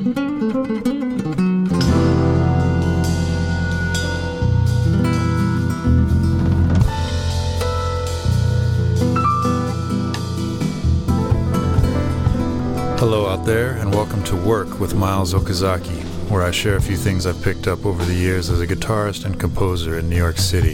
Hello out there, and welcome to Work with Miles Okazaki, where I share a few things I've picked up over the years as a guitarist and composer in New York City.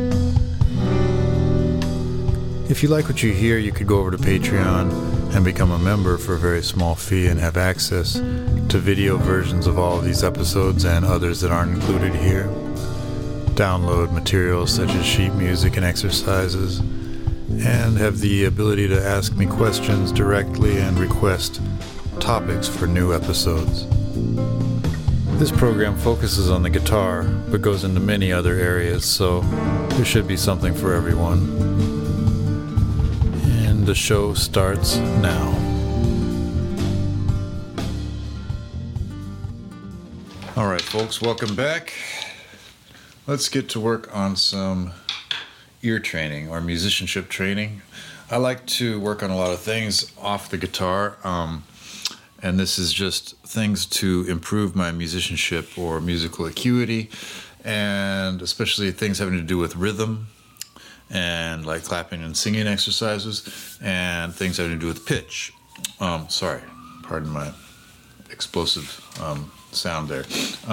If you like what you hear, you could go over to Patreon and become a member for a very small fee and have access to video versions of all of these episodes and others that aren't included here. Download materials such as sheet music and exercises, and have the ability to ask me questions directly and request topics for new episodes. This program focuses on the guitar, but goes into many other areas, so there should be something for everyone. And the show starts now. Alright folks, welcome back. Let's get to work on some ear training or musicianship training. I like to work on a lot of things off the guitar, and this is just things to improve my musicianship or musical acuity, and especially things having to do with rhythm and like clapping and singing exercises, and things having to do with pitch. Sorry, pardon my explosive sound there.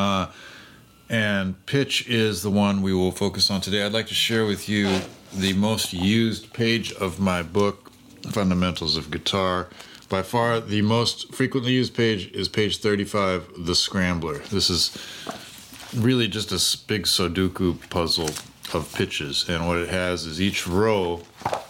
And pitch is the one we will focus on today. I'd like to share with you the most used page of my book, Fundamentals of Guitar. By far, the most frequently used page is page 35, The Scrambler. This is really just a big Sudoku puzzle of pitches. And what it has is each row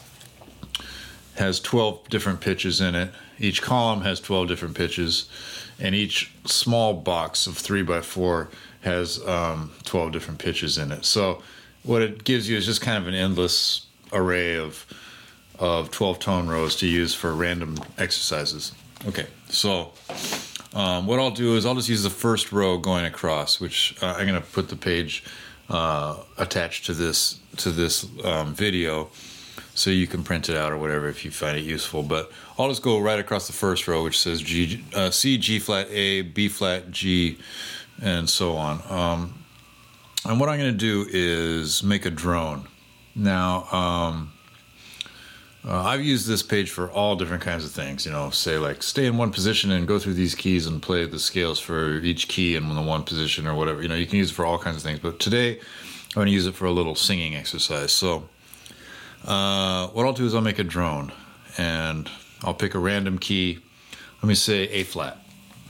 has 12 different pitches in it. Each column has 12 different pitches. And each small box of 3x4 has 12 different pitches in it. So what it gives you is just kind of an endless array of 12 tone rows to use for random exercises. Okay, so what I'll do is I'll just use the first row going across, which I'm going to put the page attached to this video, so you can print it out or whatever if you find it useful. But I'll just go right across the first row, which says C, G flat A, B flat G, and so on. And what I'm going to do is make a drone. Now, I've used this page for all different kinds of things, say like stay in one position and go through these keys and play the scales for each key in the one position or whatever. You can use it for all kinds of things. But today, I'm going to use it for a little singing exercise. So what I'll do is I'll make a drone, and I'll pick a random key. Let me say A flat.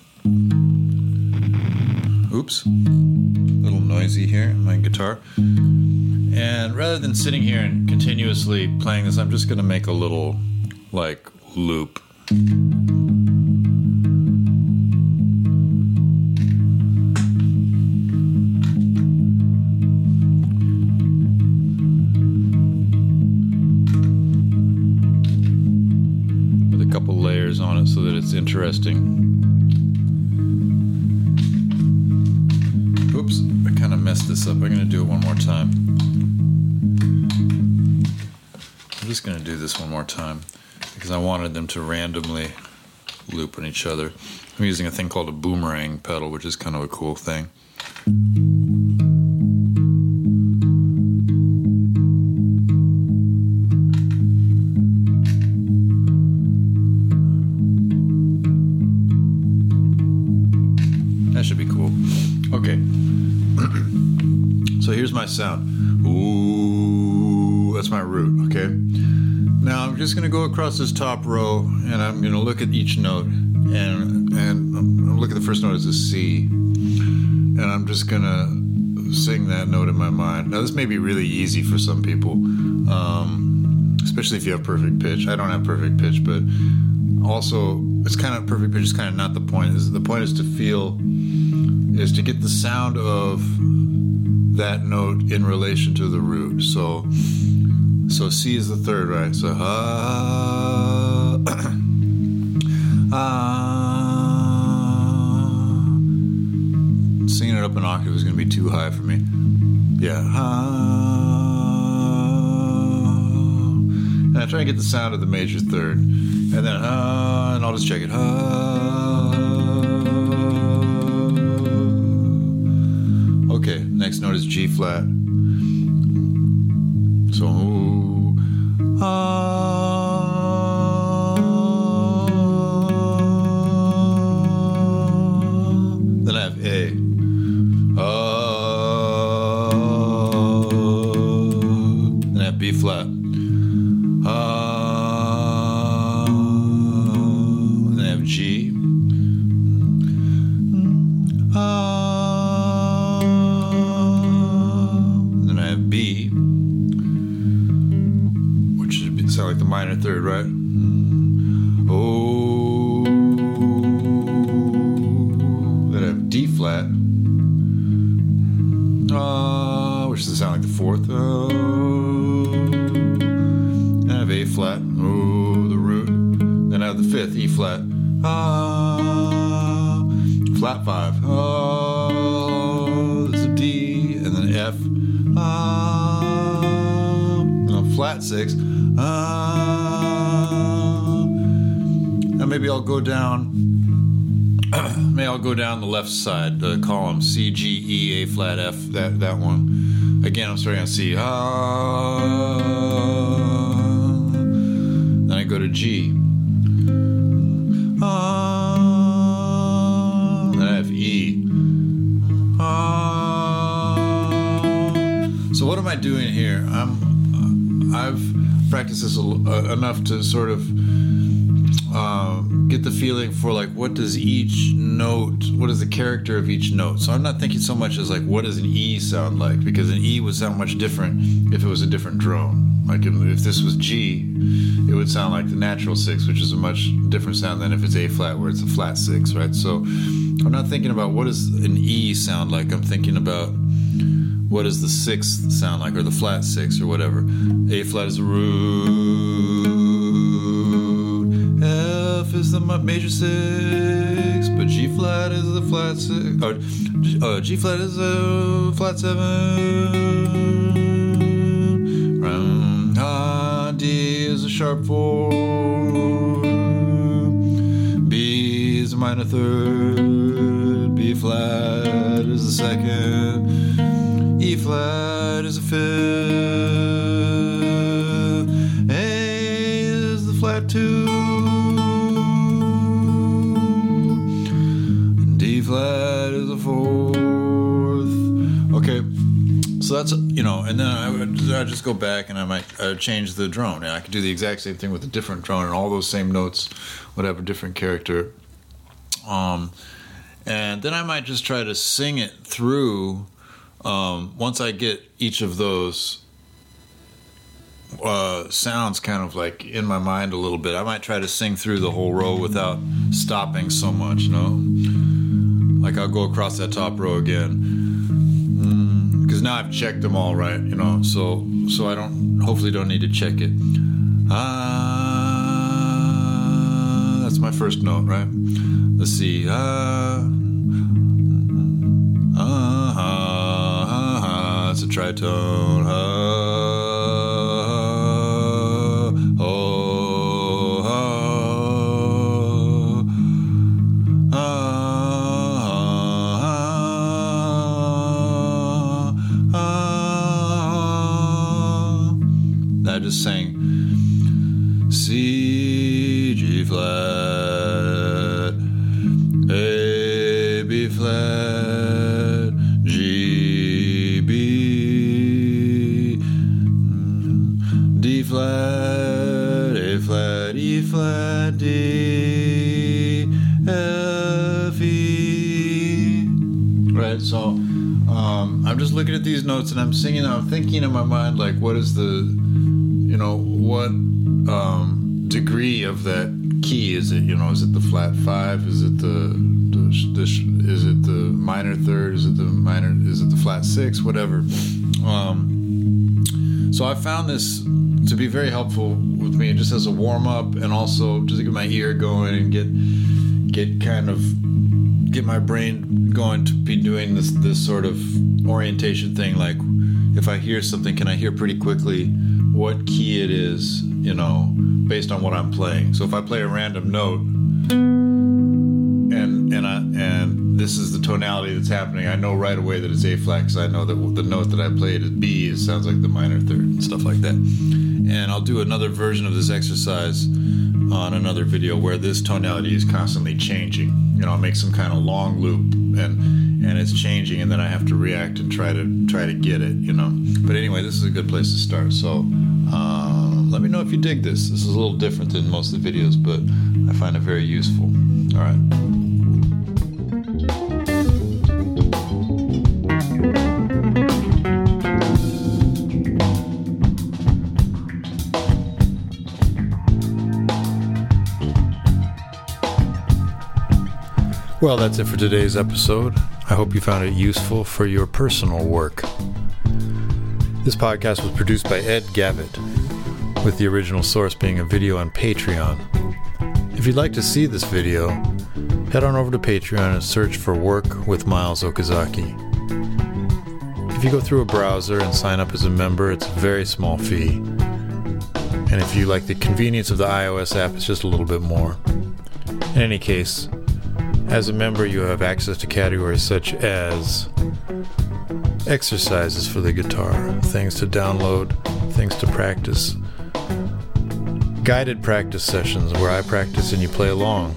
Oops, a little noisy here in my guitar. And rather than sitting here and continuously playing this, I'm just going to make a little, loop. With a couple layers on it so that it's interesting. Oops, I kind of messed this up. I'm going to do it one more time. I'm just going to do this one more time because I wanted them to randomly loop on each other. I'm using a thing called a boomerang pedal, which is kind of a cool thing. That should be cool. Okay. So here's my sound. Ooh, that's my root, okay? Now I'm just going to go across this top row, and I'm going to look at each note, and look at the first note as a C, and I'm just going to sing that note in my mind. Now this may be really easy for some people, especially if you have perfect pitch. I don't have perfect pitch, but also it's kind of perfect pitch is kind of not the point. The point is to get the sound of that note in relation to the root. So C is the third, right? So singing it up an octave is going to be too high for me. Yeah. And I try and get the sound of the major third, and then and I'll just check it. G flat. So then I have A. Then I have B flat. Then I have G. Then I have B, which should sound like the minor third, right? Oh. Then I have D flat, which does sound like the fourth. Then I have A flat, the root. Then I have the fifth, E flat, flat 5, there's a D, and then F, and a flat 6, and maybe I'll go down. Maybe I'll go down the left side, the column C, G, E, A flat, F. That one. Again, I'm starting on C. Then I go to G. Then I have E. So what am I doing here? I've practiced this enough to sort of get the feeling for like what does each note, what is the character of each note. So I'm not thinking so much as like what does an E sound like, because an E would sound much different if it was a different drone. Like if this was G, it would sound like the natural 6, which is a much different sound than if it's A flat where it's a flat 6, right? So I'm not thinking about what does an E sound like. I'm thinking about what does the 6th sound like, or the flat 6 or whatever. A flat is a root. F is the major 6, but G flat is the flat 6. Or G flat is a flat 7. D is a sharp 4. B is a minor 3rd. B flat is the 2nd. E flat is a 5th. A is the flat 2. And D flat is a 4th. Okay, so that's, and then I'd just go back and I might change the drone. And I could do the exact same thing with a different drone, and all those same notes would have a different character. And then I might just try to sing it through. Once I get each of those sounds kind of like in my mind a little bit, I might try to sing through the whole row without stopping so much, Like I'll go across that top row again. Because now I've checked them all right, so I hopefully don't need to check it. That's my first note, right? Let's see. It's a tritone. I just sang C, G flat, A, B flat, G, B, D flat, A flat, E flat, D, F, E. Right, so I'm just looking at these notes and I'm singing. I'm thinking in my mind like, what is the what degree of that key is it? Is it the flat 5? Is it the is it the minor 3rd? Is it the flat 6? Whatever. So I found this to be very helpful with me, just as a warm up, and also just to get my ear going and get my brain going to be doing this sort of orientation thing. Like if I hear something, can I hear pretty quickly what key it is, based on what I'm playing. So if I play a random note and this is the tonality that's happening, I know right away that it's A flat because I know that the note that I played is B. It sounds like the minor third and stuff like that. And I'll do another version of this exercise on another video where this tonality is constantly changing. I'll make some kind of long loop and it's changing, and then I have to react and try to get it. But anyway, this is a good place to start. So let me know if you dig this. This is a little different than most of the videos, but I find it very useful. All right. Well, that's it for today's episode. I hope you found it useful for your personal work. This podcast was produced by Ed Gavitt, with the original source being a video on Patreon. If you'd like to see this video, head on over to Patreon and search for Work with Miles Okazaki. If you go through a browser and sign up as a member, it's a very small fee. And if you like the convenience of the iOS app, it's just a little bit more. In any case, as a member, you have access to categories such as exercises for the guitar, things to download, things to practice, guided practice sessions where I practice and you play along,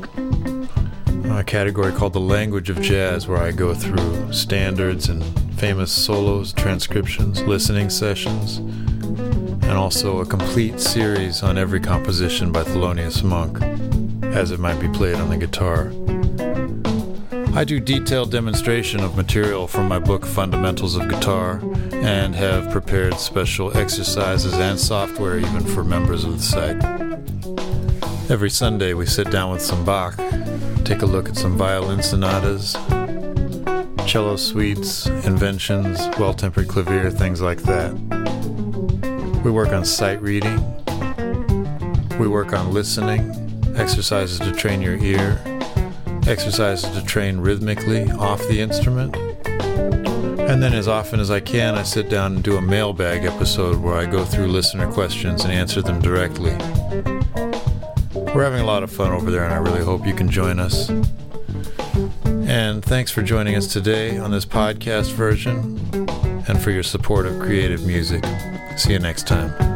a category called the Language of Jazz where I go through standards and famous solos, transcriptions, listening sessions, and also a complete series on every composition by Thelonious Monk as it might be played on the guitar. I do detailed demonstration of material from my book Fundamentals of Guitar and have prepared special exercises and software even for members of the site. Every Sunday we sit down with some Bach, take a look at some violin sonatas, cello suites, inventions, well-tempered clavier, things like that. We work on sight reading. We work on listening, exercises to train your ear, exercises to train rhythmically off the instrument. And then as often as I can, I sit down and do a mailbag episode where I go through listener questions and answer them directly. We're having a lot of fun over there, and I really hope you can join us. And thanks for joining us today on this podcast version and for your support of creative music. See you next time.